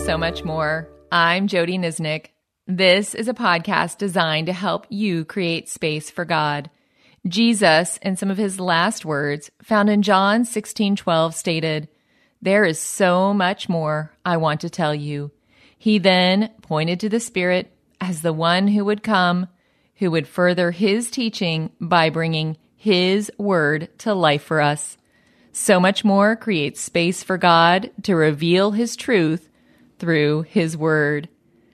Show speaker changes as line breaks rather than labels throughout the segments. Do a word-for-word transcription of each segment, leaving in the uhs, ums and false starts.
So Much More. I'm Jody Nisnik. This is a podcast designed to help you create space for God. Jesus, in some of his last words, found in John sixteen twelve, stated, "There is so much more I want to tell you." He then pointed to the Spirit as the one who would come, who would further his teaching by bringing his word to life for us. So Much More creates space for God to reveal his truth through his word.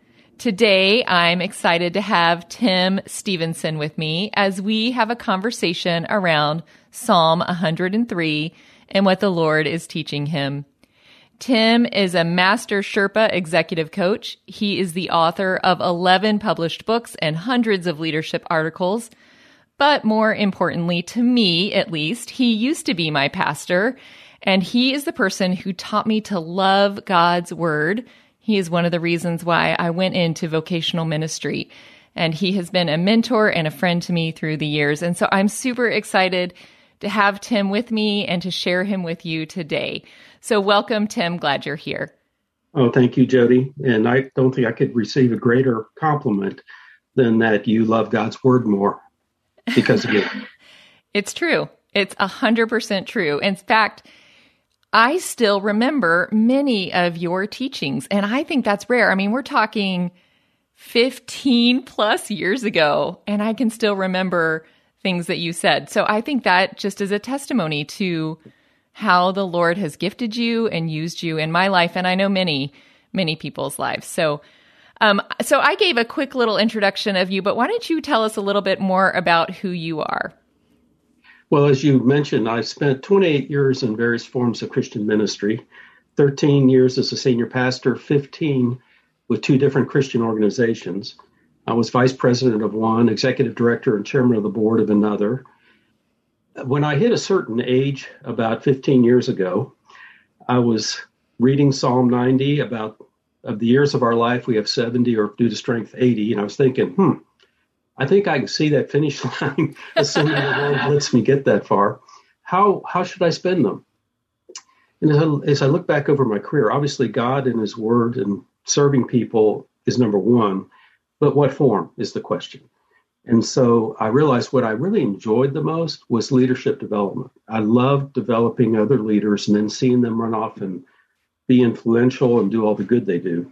Today, I'm excited to have Tim Stevenson with me as we have a conversation around Psalm one hundred three and what the Lord is teaching him. Tim is a master Sherpa executive coach. He is the author of eleven published books and hundreds of leadership articles. But more importantly, to me at least, he used to be my pastor, and he is the person who taught me to love God's word. He is one of the reasons why I went into vocational ministry, and he has been a mentor and a friend to me through the years. And so I'm super excited to have Tim with me and to share him with you today. So welcome, Tim. Glad you're here.
Oh, thank you, Jody. And I don't think I could receive a greater compliment than that you love God's word more because of you.
It's true. It's one hundred percent true. In fact, I still remember many of your teachings, and I think that's rare. I mean, we're talking fifteen plus years ago, and I can still remember things that you said. So I think that just is a testimony to how the Lord has gifted you and used you in my life, and I know many, many people's lives. So um, so I gave a quick little introduction of you, but why don't you tell us a little bit more about who you are?
Well, as you mentioned, I spent twenty-eight years in various forms of Christian ministry, thirteen years as a senior pastor, fifteen with two different Christian organizations. I was vice president of one, executive director and chairman of the board of another. When I hit a certain age, about fifteen years ago, I was reading Psalm ninety about of the years of our life, we have seventy, or due to strength, eighty. And I was thinking, hmm, I think I can see that finish line, assuming the Lord lets me get that far. How how should I spend them? And as I, as I look back over my career, obviously God and his word and serving people is number one, but what form is the question. And so I realized what I really enjoyed the most was leadership development. I loved developing other leaders and then seeing them run off and be influential and do all the good they do.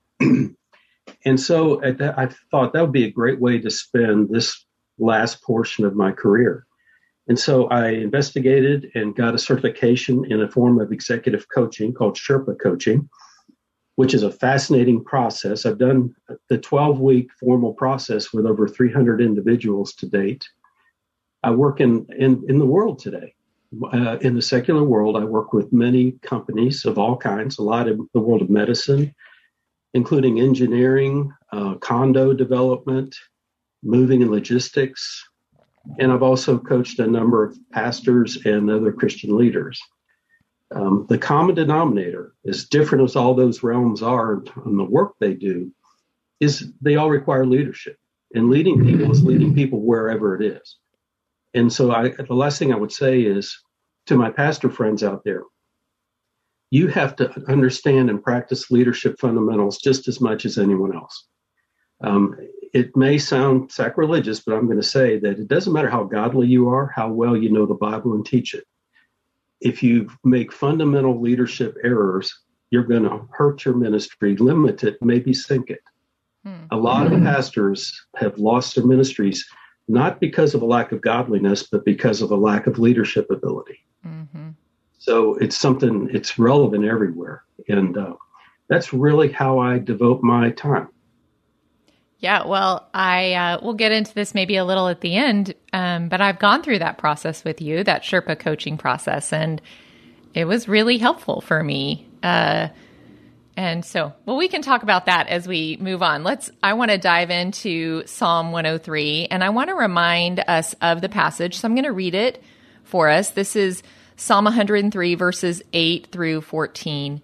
And so at that, I thought that would be a great way to spend this last portion of my career. And so I investigated and got a certification in a form of executive coaching called Sherpa coaching, which is a fascinating process. I've done the twelve-week formal process with over three hundred individuals to date. I work in, in, in the world today. Uh, in the secular world, I work with many companies of all kinds, a lot in the world of medicine, including engineering, uh, condo development, moving and logistics. And I've also coached a number of pastors and other Christian leaders. Um, the common denominator, as different as all those realms are in the work they do, is they all require leadership. And leading people is leading people wherever it is. And so I, the last thing I would say is to my pastor friends out there, you have to understand and practice leadership fundamentals just as much as anyone else. Um, it may sound sacrilegious, but I'm going to say that it doesn't matter how godly you are, how well you know the Bible and teach it. If you make fundamental leadership errors, you're going to hurt your ministry, limit it, maybe sink it. Hmm. A lot of pastors have lost their ministries, not because of a lack of godliness, but because of a lack of leadership ability. Mm-hmm. So it's something, it's relevant everywhere. And uh, that's really how I devote my time.
Yeah, well, I uh, we'll get into this maybe a little at the end, um, but I've gone through that process with you, that Sherpa coaching process, and it was really helpful for me. Uh, and so, well, we can talk about that as we move on. Let's. I want to dive into Psalm one oh three, and I want to remind us of the passage. So I'm going to read it for us. This is Psalm one hundred three, verses eight through fourteen.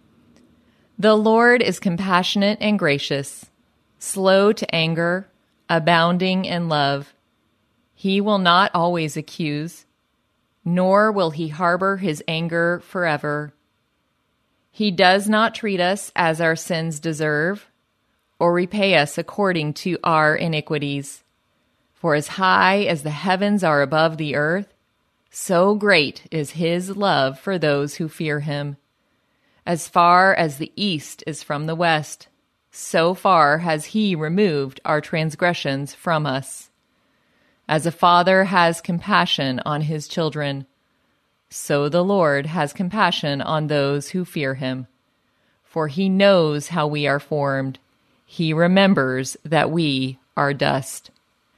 The Lord is compassionate and gracious, slow to anger, abounding in love. He will not always accuse, nor will he harbor his anger forever. He does not treat us as our sins deserve, or repay us according to our iniquities. For as high as the heavens are above the earth, so great is his love for those who fear him. As far as the east is from the west, so far has he removed our transgressions from us. As a father has compassion on his children, so the Lord has compassion on those who fear him. For he knows how we are formed. He remembers that we are dust.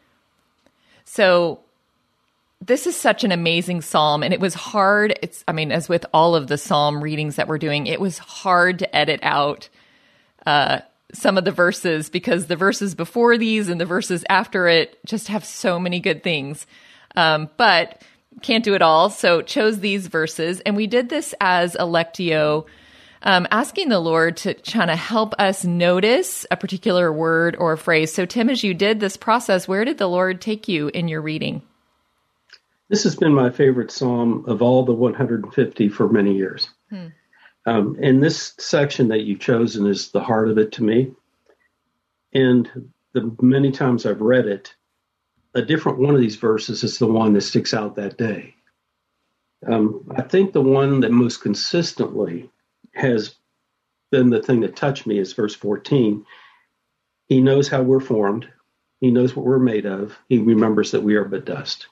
So this is such an amazing psalm, and it was hard. It's, I mean, as with all of the psalm readings that we're doing, it was hard to edit out uh, some of the verses because the verses before these and the verses after it just have so many good things. Um, but can't do it all, so chose these verses, and we did this as a Lectio, um, asking the Lord to kind of help us notice a particular word or a phrase. So, Tim, as you did this process, where did the Lord take you in your reading?
This has been my favorite psalm of all the one hundred fifty for many years. Hmm. Um, and this section that you've chosen is the heart of it to me. And the many times I've read it, a different one of these verses is the one that sticks out that day. Um, I think the one that most consistently has been the thing that touched me is verse fourteen. He knows how we're formed. He knows what we're made of. He remembers that we are but dust.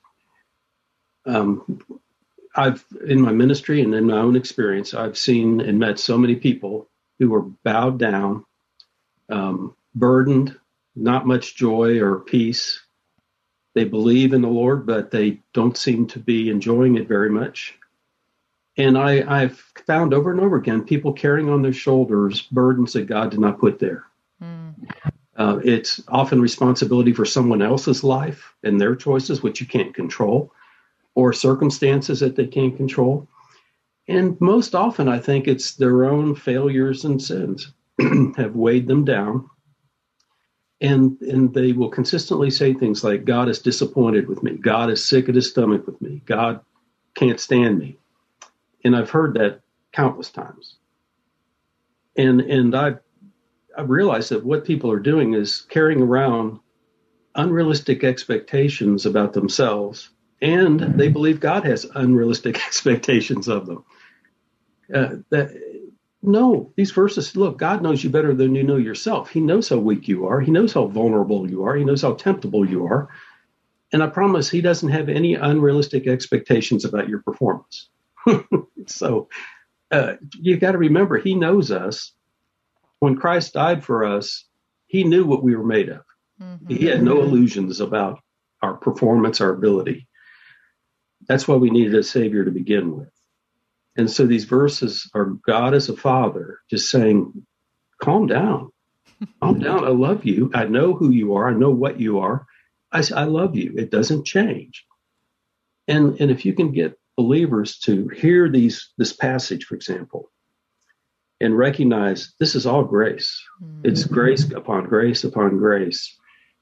Um, I've, in my ministry and in my own experience, I've seen and met so many people who were bowed down, um, burdened, not much joy or peace. They believe in the Lord, but they don't seem to be enjoying it very much. And I, I've found over and over again people carrying on their shoulders burdens that God did not put there. Mm. Uh, it's often responsibility for someone else's life and their choices, which you can't control, or circumstances that they can't control. And most often, I think it's their own failures and sins have weighed them down. And and they will consistently say things like, God is disappointed with me. God is sick at his stomach with me. God can't stand me. And I've heard that countless times. And and I I realized that what people are doing is carrying around unrealistic expectations about themselves, and they believe God has unrealistic expectations of them. Uh, that No, these verses, look, God knows you better than you know yourself. He knows how weak you are. He knows how vulnerable you are. He knows how temptable you are. And I promise he doesn't have any unrealistic expectations about your performance. So uh, you've got to remember, he knows us. When Christ died for us, he knew what we were made of. Mm-hmm. He had no illusions about our performance, our ability. That's why we needed a Savior to begin with. And so these verses are God as a father just saying, calm down, calm down. I love you. I know who you are. I know what you are. I, I love you. It doesn't change. And, and if you can get believers to hear these, this passage, for example, and recognize this is all grace. Mm-hmm. It's grace upon grace upon grace.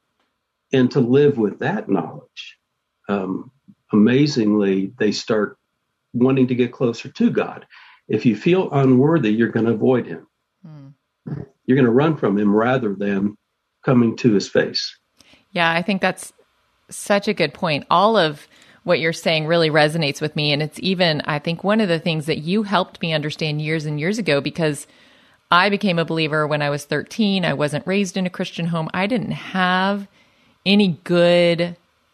And to live with that knowledge, um, amazingly, they start wanting to get closer to God. If you feel unworthy, you're going to avoid him. Mm. You're going to run from him rather than coming to his face.
Yeah, I think that's such a good point. All of what you're saying really resonates with me. And it's even, I think, one of the things that you helped me understand years and years ago, because I became a believer when I was thirteen. I wasn't raised in a Christian home. I didn't have any good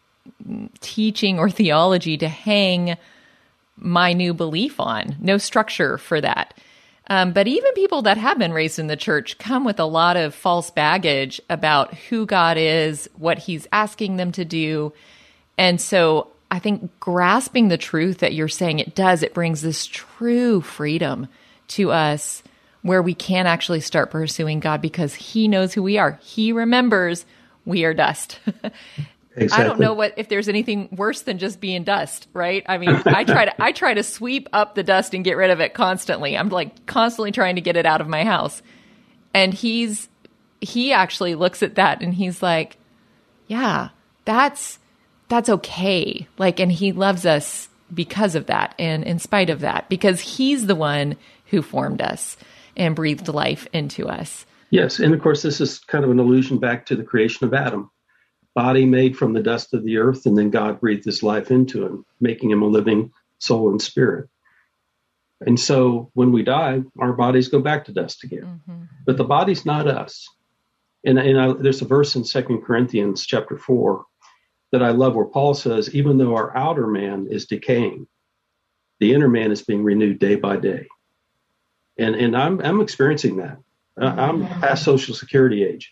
teaching or theology to hang my new belief on, no structure for that. Um, but even people that have been raised in the church come with a lot of false baggage about who God is, what he's asking them to do. And so I think grasping the truth that you're saying it does, it brings this true freedom to us where we can actually start pursuing God because he knows who we are. He remembers we are dust. Exactly. I don't know what if there's anything worse than just being dust, right? I mean, I try to I try to sweep up the dust and get rid of it constantly. I'm like constantly trying to get it out of my house. And he's he actually looks at that and he's like, yeah, that's that's okay. Like, and he loves us because of that and in spite of that, because he's the one who formed us and breathed life into us.
Yes. And of course, this is kind of an allusion back to the creation of Adam. Body made from the dust of the earth, and then God breathed his life into him, making him a living soul and spirit. And so when we die, our bodies go back to dust again. Mm-hmm. But the body's not us. And, and I, there's a verse in Second Corinthians chapter four that I love where Paul says, even though our outer man is decaying, the inner man is being renewed day by day. And and I'm I'm experiencing that. I'm past Social Security age.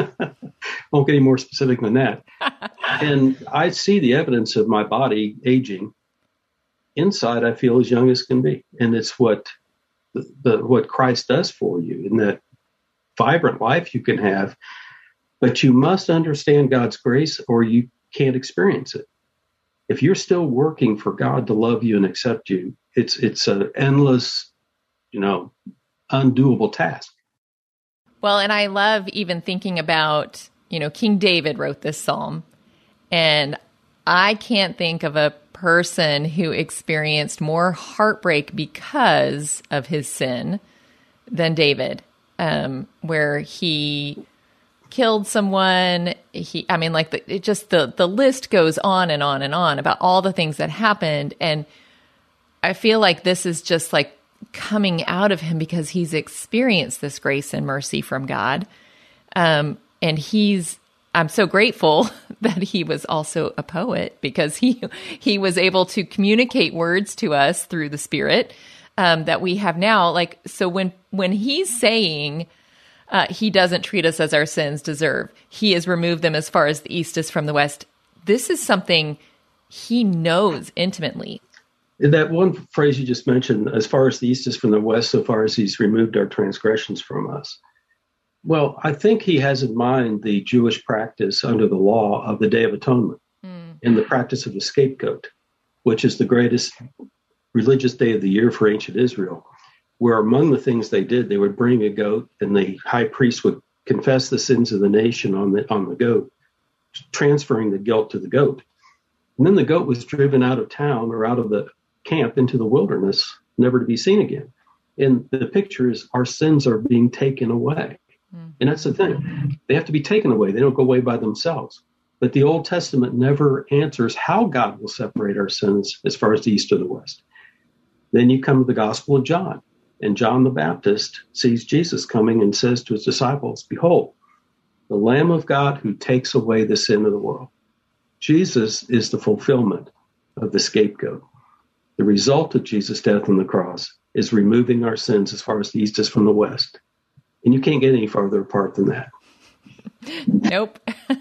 Won't get any more specific than that. And I see the evidence of my body aging. Inside, I feel as young as can be. And it's what the, the what Christ does for you in that vibrant life you can have. But you must understand God's grace or you can't experience it. If you're still working for God to love you and accept you, it's it's an endless, you know, undoable task.
Well, and I love even thinking about, you know, King David wrote this psalm, and I can't think of a person who experienced more heartbreak because of his sin than David, um, where he killed someone. He, I mean, like the, it just the the list goes on and on and on about all the things that happened, and I feel like this is just like coming out of him because he's experienced this grace and mercy from God. Um, and he's, I'm so grateful that he was also a poet because he, he was able to communicate words to us through the Spirit, um, that we have now. Like, so when, when he's saying, uh, he doesn't treat us as our sins deserve, he has removed them as far as the east is from the west. This is something he knows intimately.
That one phrase you just mentioned, as far as the east is from the west, so far as he's removed our transgressions from us. Well, I think he has in mind the Jewish practice under the law of the Day of Atonement mm. and the practice of the scapegoat, which is the greatest religious day of the year for ancient Israel, where among the things they did, they would bring a goat and the high priest would confess the sins of the nation on the, on the goat, transferring the guilt to the goat. And then the goat was driven out of town or out of the camp into the wilderness, never to be seen again. And the picture is our sins are being taken away. Mm-hmm. And that's the thing. They have to be taken away. They don't go away by themselves. But the Old Testament never answers how God will separate our sins as far as the east or the west. Then you come to the Gospel of John. And John the Baptist sees Jesus coming and says to his disciples, behold, the Lamb of God who takes away the sin of the world. Jesus is the fulfillment of the scapegoat. The result of Jesus' death on the cross is removing our sins as far as the east is from the west. And you can't get any farther apart than that.
Nope.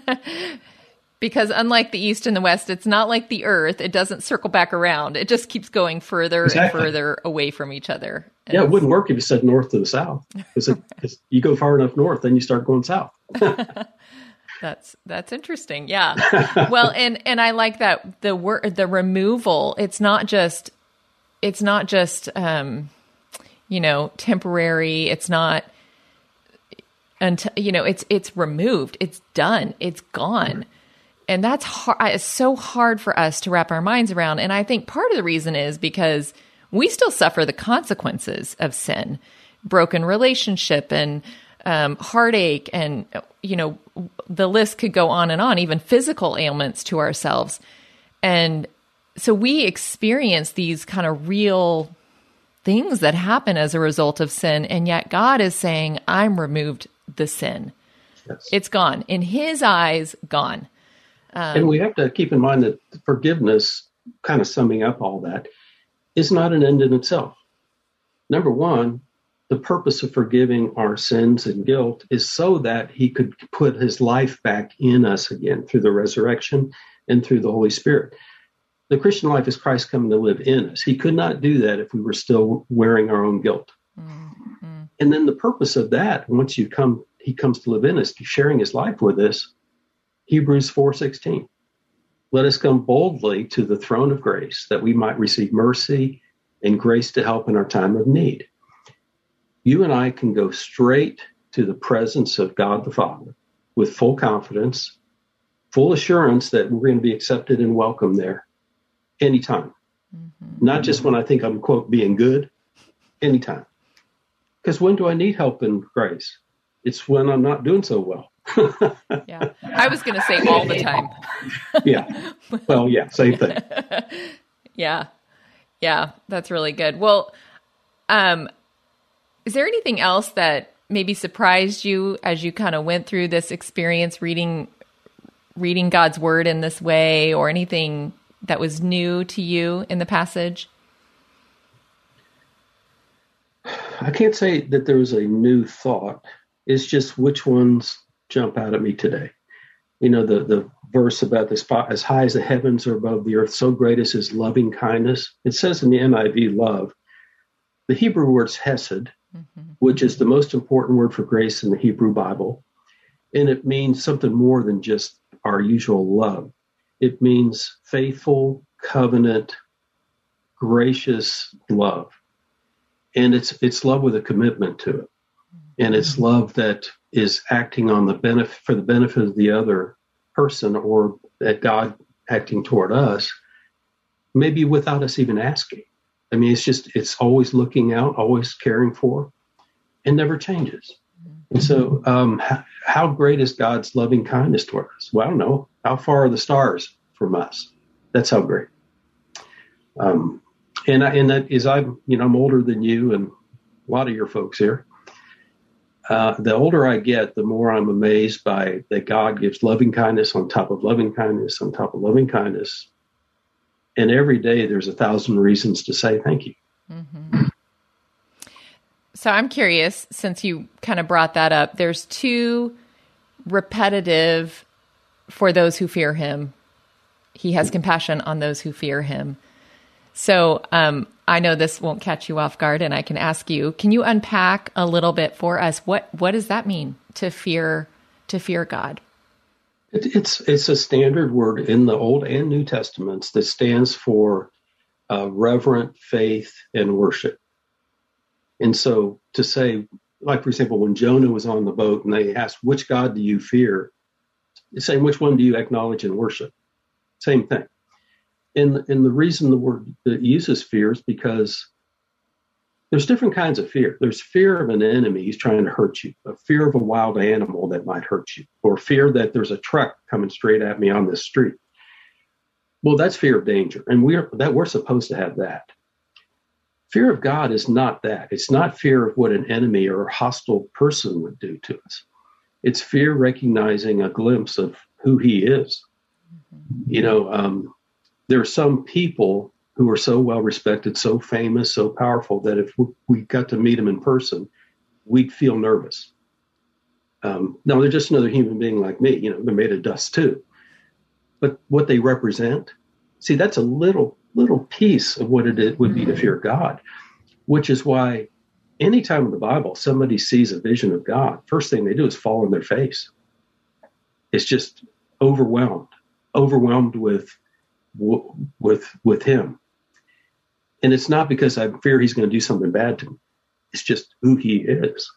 Because unlike the east and the west, it's not like the earth. It doesn't circle back around. It just keeps going further exactly. and further away from each other. And
yeah, it wouldn't work if you said north to the south. Because right. you go far enough north, then you start going south.
That's that's interesting. Yeah. Well, and and I like that the word the removal. It's not just it's not just um, you know temporary. It's not until you know it's it's removed. It's done. It's gone. And that's hard. It's so hard for us to wrap our minds around. And I think part of the reason is because we still suffer the consequences of sin, broken relationship, and um, heartache, and you know. The list could go on and on, even physical ailments to ourselves. And so we experience these kind of real things that happen as a result of sin. And yet God is saying, I'm removed the sin. Yes. It's gone. In his eyes, gone. Um,
and we have to keep in mind that forgiveness, kind of summing up all that, is not an end in itself. Number one, the purpose of forgiving our sins and guilt is so that he could put his life back in us again through the resurrection and through the Holy Spirit. The Christian life is Christ coming to live in us. He could not do that if we were still wearing our own guilt. Mm-hmm. And then the purpose of that, once you come, he comes to live in us, sharing his life with us, Hebrews four sixteen. Let us come boldly to the throne of grace that we might receive mercy and grace to help in our time of need. You and I can go straight to the presence of God the Father with full confidence, full assurance that we're going to be accepted and welcome there anytime. Mm-hmm. Not just when I think I'm, quote, being good, anytime. Because when do I need help and grace? It's when I'm not doing so well.
Yeah. I was going to say all the time.
Yeah. Well, yeah, same thing.
Yeah. Yeah, that's really good. Well, um, is there anything else that maybe surprised you as you kind of went through this experience reading reading God's word in this way, or anything that was new to you in the passage?
I can't say that there was a new thought. It's just which ones jump out at me today. You know, the, the verse about this, as high as the heavens are above the earth, so great is his loving kindness. It says in the N I V, love. The Hebrew word's hesed, mm-hmm. which is the most important word for grace in the Hebrew Bible. And it means something more than just our usual love. It means faithful, covenant, gracious love. And it's it's love with a commitment to it. And it's love that is acting on the benefit for the benefit of the other person, or that God acting toward us, maybe without us even asking. I mean, it's just, it's always looking out, always caring for, and never changes. And so um, how, how great is God's loving kindness toward us? Well, I don't know. How far are the stars from us? That's how great. Um, and I, and that is, I'm, you know, I'm older than you and a lot of your folks here. Uh, the older I get, the more I'm amazed by that God gives loving kindness on top of loving kindness on top of loving kindness. And every day there's a thousand reasons to say thank you.
Mm-hmm. So I'm curious, since you kind of brought that up, there's two repetitive for those who fear him. He has compassion on those who fear him. So um, I know this won't catch you off guard, and I can ask you, can you unpack a little bit for us? What what does that mean to fear to fear God?
It, it's it's a standard word in the Old and New Testaments that stands for uh, reverent faith and worship. And so to say, like, for example, when Jonah was on the boat and they asked, which God do you fear? It's saying, which one do you acknowledge and worship? Same thing. And, and the reason the word that uses fear is because there's different kinds of fear. There's fear of an enemy who's trying to hurt you, a fear of a wild animal that might hurt you, or fear that there's a truck coming straight at me on this street. Well, that's fear of danger, and we're that we're supposed to have that. Fear of God is not that. It's not fear of what an enemy or a hostile person would do to us. It's fear recognizing a glimpse of who he is. Mm-hmm. You know, um, there are some people who are so well respected, so famous, so powerful that if we got to meet them in person, we'd feel nervous. Um, no, they're just another human being like me. You know, they're made of dust too. But what they represent, see, that's a little little piece of what it would be to fear God, which is why anytime in the Bible somebody sees a vision of God, first thing they do is fall on their face. It's just overwhelmed, overwhelmed with with with him. And it's not because I fear he's going to do something bad to me. It's just who he is.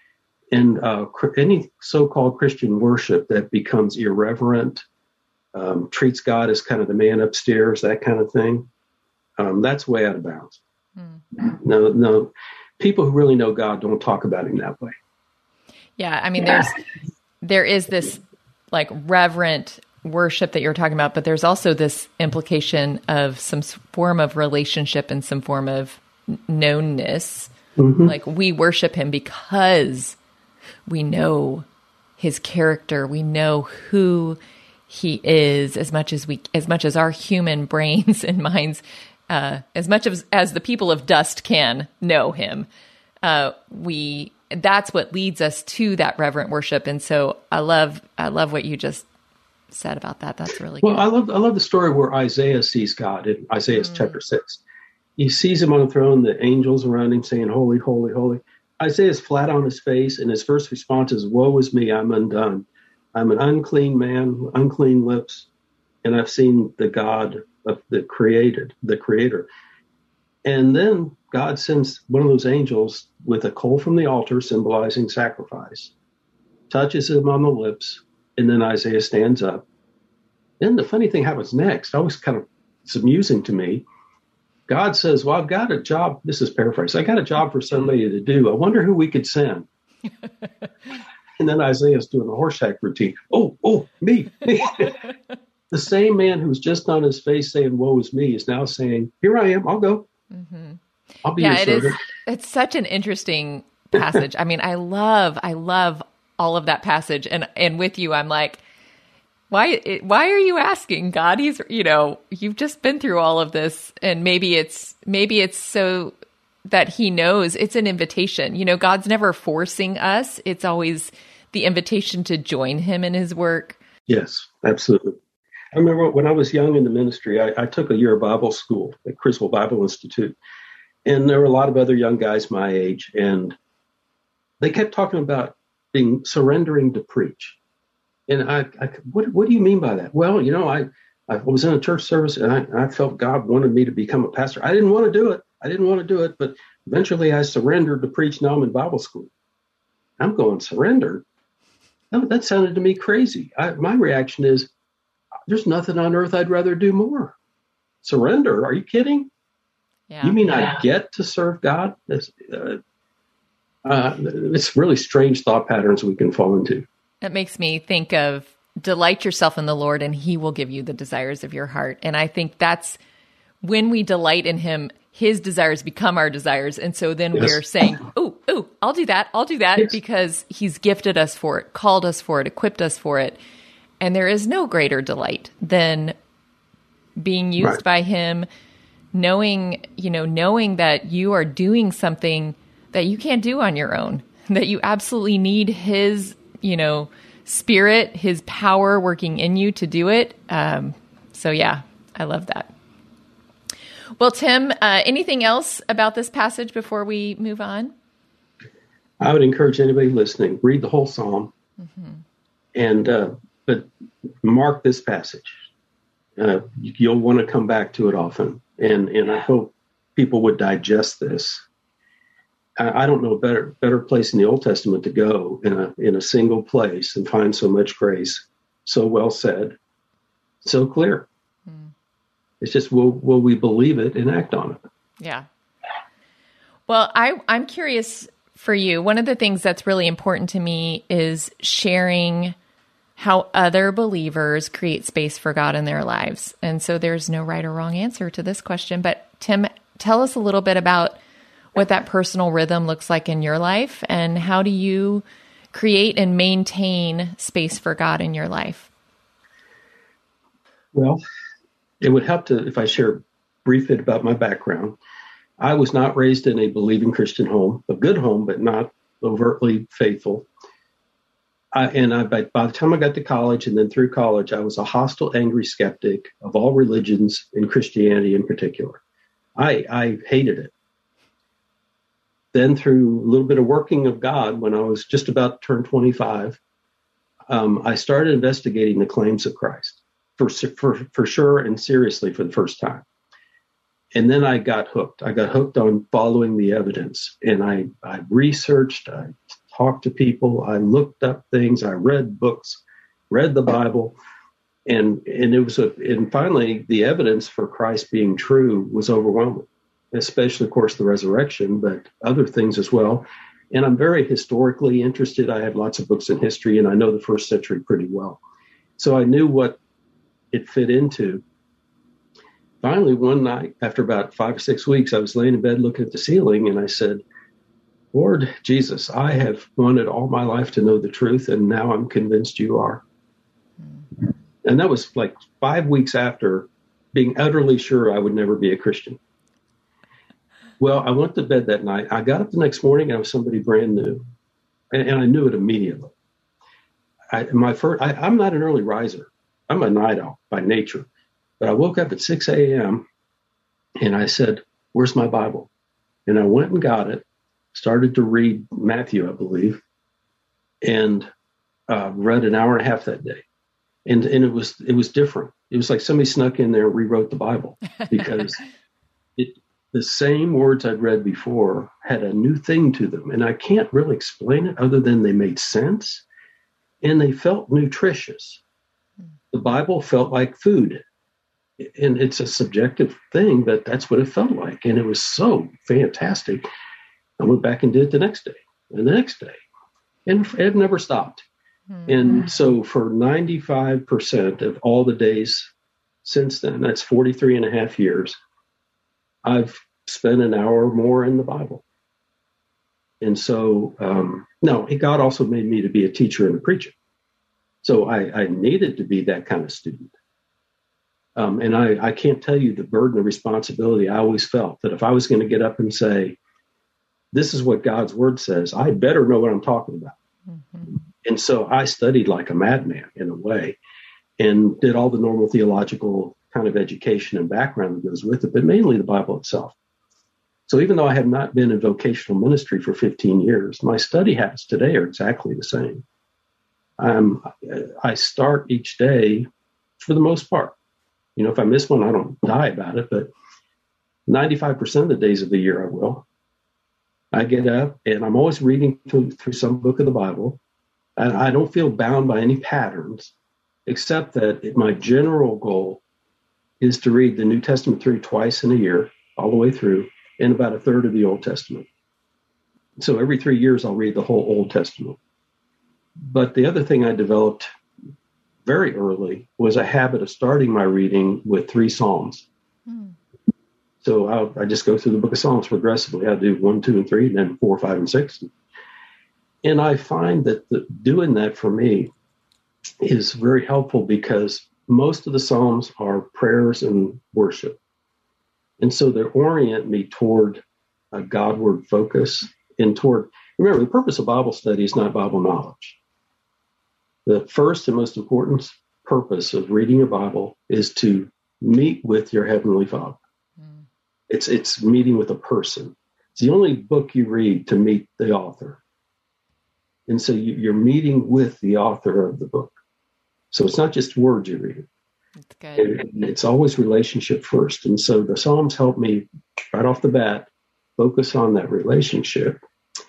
And uh, any so-called Christian worship that becomes irreverent, um, treats God as kind of the man upstairs, that kind of thing, um, that's way out of bounds. Mm. No, no, people who really know God don't talk about him that way.
Yeah, I mean, there's there is this like reverent worship that you're talking about, but there's also this implication of some form of relationship and some form of knownness. Mm-hmm. Like we worship him because we know his character, we know who he is, as much as we, as much as our human brains and minds, uh, as much as as the people of dust can know him. Uh, we that's what leads us to that reverent worship, and so I love I love what you just said about that. That's really
well.
Good.
I love I love the story where Isaiah sees God in Isaiah mm. chapter six. He sees him on the throne, the angels around him saying, "Holy, holy, holy." Isaiah's flat on his face, and his first response is, "Woe is me! I'm undone. I'm an unclean man, unclean lips, and I've seen the God of the created, the Creator." And then God sends one of those angels with a coal from the altar, symbolizing sacrifice, touches him on the lips. And then Isaiah stands up. Then the funny thing happens next. Always kind of, it's amusing to me. God says, well, I've got a job. This is paraphrase. I got a job for somebody to do. I wonder who we could send. And then Isaiah's doing the Horshack routine. Oh, oh, me, me. The same man who was just on his face saying, woe is me, is now saying, here I am, I'll go. Mm-hmm. I'll be
yeah,
your servant.
It is, it's such an interesting passage. I mean, I love, I love all of that passage. And, and with you, I'm like, why, why are you asking God? He's, you know, you've just been through all of this, and maybe it's, maybe it's so that he knows it's an invitation. You know, God's never forcing us. It's always the invitation to join him in his work.
Yes, absolutely. I remember when I was young in the ministry, I, I took a year of Bible school at Criswell Bible Institute. And there were a lot of other young guys my age. And they kept talking about being surrendering to preach. And I, I what, what do you mean by that? Well, you know, I, I was in a church service and I, I felt God wanted me to become a pastor. I didn't want to do it. I didn't want to do it. But eventually I surrendered to preach. Now I'm in Bible school. I'm going, surrender? That, that sounded to me crazy. I, my reaction is, there's nothing on earth I'd rather do more. Surrender? Are you kidding?
Yeah.
You mean
yeah.
I get to serve God? It's, uh, uh, it's really strange thought patterns we can fall into.
It makes me think of delight yourself in the Lord and he will give you the desires of your heart. And I think that's when we delight in him, his desires become our desires. And so then yes. we're saying, oh, oh, I'll do that. I'll do that yes. because he's gifted us for it, called us for it, equipped us for it. And there is no greater delight than being used right. by him, knowing, you know, knowing that you are doing something that you can't do on your own, that you absolutely need his, you know, spirit, his power working in you to do it. Um, so yeah, I love that. Well, Tim, uh, anything else about this passage before we move on?
I would encourage anybody listening, read the whole Psalm mm-hmm. and, uh, but mark this passage. Uh, you'll want to come back to it often. And and I hope people would digest this. I, I don't know a better better place in the Old Testament to go in a in a single place and find so much grace, so well said, so clear. Mm. It's just, will will we believe it and act on it?
Yeah. Well, I, I'm curious for you. One of the things that's really important to me is sharing how other believers create space for God in their lives. And so there's no right or wrong answer to this question. But Tim, tell us a little bit about what that personal rhythm looks like in your life, and how do you create and maintain space for God in your life?
Well, it would help to if I share a brief bit about my background. I was not raised in a believing Christian home, a good home, but not overtly faithful. I, and I, by, by the time I got to college and then through college, I was a hostile, angry skeptic of all religions and Christianity in particular. I, I hated it. Then through a little bit of working of God, when I was just about to turn twenty-five, um, I started investigating the claims of Christ for, for, for sure and seriously for the first time. And then I got hooked. I got hooked on following the evidence. And I, I researched, I talked to people, I looked up things, I read books, read the Bible. And and it was a, and finally the evidence for Christ being true was overwhelming, especially, of course, the resurrection, but other things as well. And I'm very historically interested. I have lots of books in history, and I know the first century pretty well. So I knew what it fit into. Finally, one night, after about five or six weeks, I was laying in bed looking at the ceiling, and I said, Lord Jesus, I have wanted all my life to know the truth, and now I'm convinced you are. Mm-hmm. And that was like five weeks after being utterly sure I would never be a Christian. Well, I went to bed that night. I got up the next morning, and I was somebody brand new, and, and I knew it immediately. I, my first, I, I'm not an early riser. I'm a night owl by nature. But I woke up at six a.m. and I said, where's my Bible? And I went and got it, started to read Matthew, I believe, and uh, read an hour and a half that day. And and it was it was different. It was like somebody snuck in there and rewrote the Bible, because it, the same words I'd read before had a new thing to them. And I can't really explain it other than they made sense and they felt nutritious. The Bible felt like food. And it's a subjective thing, but that's what it felt like. And it was so fantastic. I went back and did it the next day and the next day. And it never stopped. Mm-hmm. And so for ninety-five percent of all the days since then, that's forty-three and a half years, I've spent an hour or more in the Bible. And so, um, no, God also made me to be a teacher and a preacher. So I, I needed to be that kind of student. Um, and I, I can't tell you the burden of responsibility I always felt that if I was going to get up and say, this is what God's word says, I better know what I'm talking about. Mm-hmm. And so I studied like a madman in a way and did all the normal theological kind of education and background that goes with it, but mainly the Bible itself. So even though I have not been in vocational ministry for fifteen years, my study habits today are exactly the same. Um, I start each day for the most part. You know, if I miss one, I don't die about it, but ninety-five percent of the days of the year I will. I get up and I'm always reading through, through some book of the Bible. And I don't feel bound by any patterns, except that my general goal is to read the New Testament through twice in a year, all the way through, and about a third of the Old Testament. So every three years, I'll read the whole Old Testament. But the other thing I developed very early was a habit of starting my reading with three Psalms. Hmm. So I'll, I just go through the book of Psalms progressively. I do one, two, and three, and then four, five, and six. And I find that the, doing that for me is very helpful because most of the Psalms are prayers and worship. And so they orient me toward a Godward focus and toward, remember, the purpose of Bible study is not Bible knowledge. The first and most important purpose of reading your Bible is to meet with your Heavenly Father. Mm. It's it's meeting with a person. It's the only book you read to meet the author. And so you, you're meeting with the author of the book. So it's not just words you read.
That's good.
And it's always relationship first. And so the Psalms help me right off the bat focus on that relationship.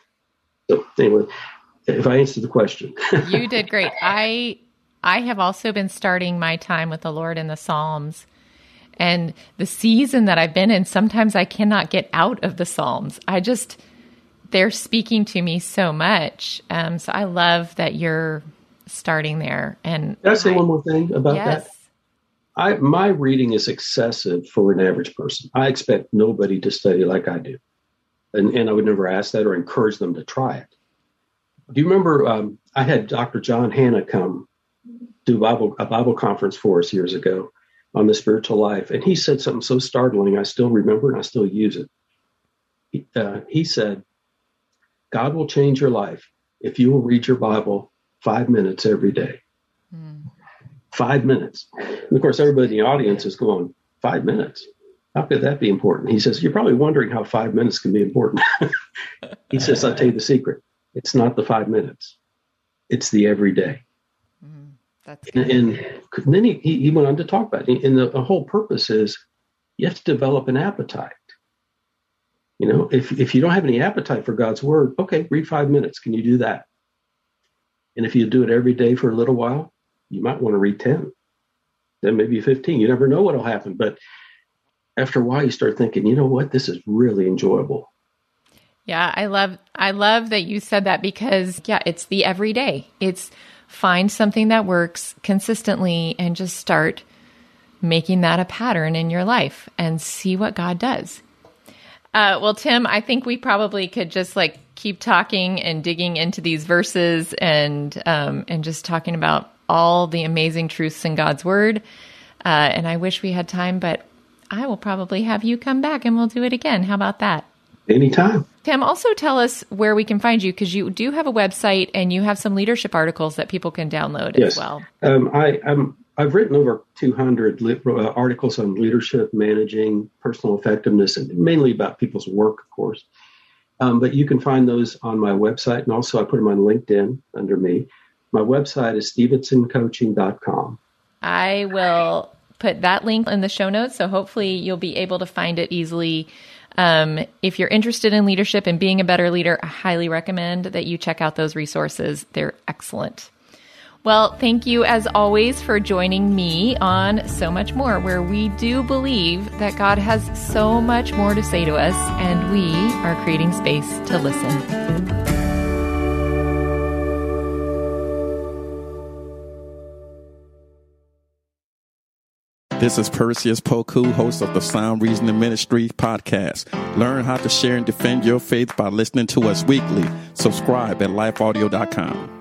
So anyway, if I answered the question.
You did great. I I have also been starting my time with the Lord in the Psalms. And the season that I've been in, sometimes I cannot get out of the Psalms. I just, they're speaking to me so much. Um, so I love that you're starting there. And
Can I say
I,
one more thing about
yes.
that? I, my reading is excessive for an average person. I expect nobody to study like I do. And, and I would never ask that or encourage them to try it. Do you remember um, I had Doctor John Hanna come do Bible, a Bible conference for us years ago on the spiritual life. And he said something so startling, I still remember and I still use it. He, uh, he said, God will change your life if you will read your Bible five minutes every day. Mm. Five minutes. And of course, everybody in the audience is going, five minutes? How could that be important? He says, you're probably wondering how five minutes can be important. He says, I'll tell you the secret. It's not the five minutes. It's the everyday.
Mm, that's good.
And, and then he, he went on to talk about it. And the, the whole purpose is you have to develop an appetite. You know, if, if you don't have any appetite for God's word, okay, read five minutes. Can you do that? And if you do it every day for a little while, you might want to read ten, then maybe fifteen. You never know what will happen. But after a while, you start thinking, you know what, this is really enjoyable.
Yeah, I love I love that you said that because, yeah, it's the everyday. It's find something that works consistently and just start making that a pattern in your life and see what God does. Uh, well, Tim, I think we probably could just like keep talking and digging into these verses and um, and just talking about all the amazing truths in God's word. Uh, and I wish we had time, but I will probably have you come back and we'll do it again. How about that?
Anytime.
Tim, also tell us where we can find you, because you do have a website and you have some leadership articles that people can download
yes.
as well.
Um, I, I'm, I've written over two hundred li- uh, articles on leadership, managing, personal effectiveness, and mainly about people's work, of course. Um, but you can find those on my website, and also I put them on LinkedIn under me. My website is stevenson coaching dot com.
I will put that link in the show notes, so hopefully you'll be able to find it easily. Um, if you're interested in leadership and being a better leader, I highly recommend that you check out those resources. They're excellent. Well, thank you as always for joining me on So Much More, where we do believe that God has so much more to say to us, and we are creating space to listen.
This is Perseus Poku, host of the Sound Reasoning Ministry podcast. Learn how to share and defend your faith by listening to us weekly. Subscribe at life audio dot com.